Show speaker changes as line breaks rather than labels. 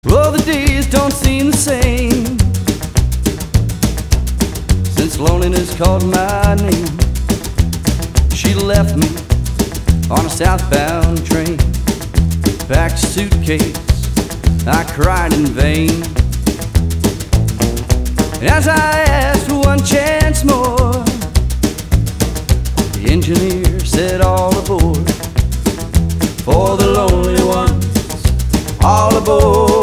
Well, the days don't seem the same since loneliness called my name. She left me on a southbound train, packed a suitcase, I cried in vain. And as I asked for one chance more, the engineer said all aboard, for the lonely ones, all aboard.